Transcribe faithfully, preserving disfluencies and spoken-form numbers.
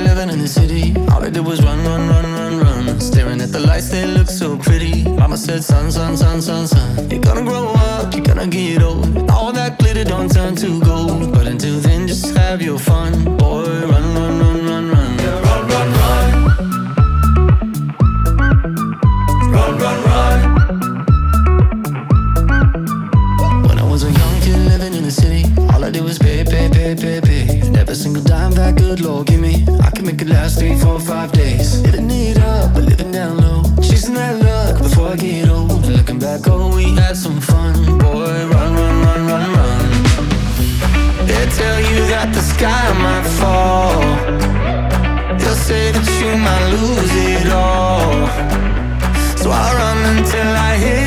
boy living in the city. All I did was run, run, run, run, run. Staring at the lights, they look so pretty. Mama said, son, son, son, son, son, you're gonna grow up, you're gonna get old. All that glitter don't turn to gold. But until then, just have your fun. Boy, run, run, run, run, run. Yeah, run, run, run. Run, run, run. When I was a young kid living in the city, all I did was pay, pay, pay, pay, pay. And every single dime that good Lord give me, I can make it last three, four, five days. Living it up, but living down low, chasing that luck before I get old. And looking back, oh, we had some fun. Boy, run, run, run, run, run. They tell you that the sky might fall. They'll say that you might lose it all. So I run until I hit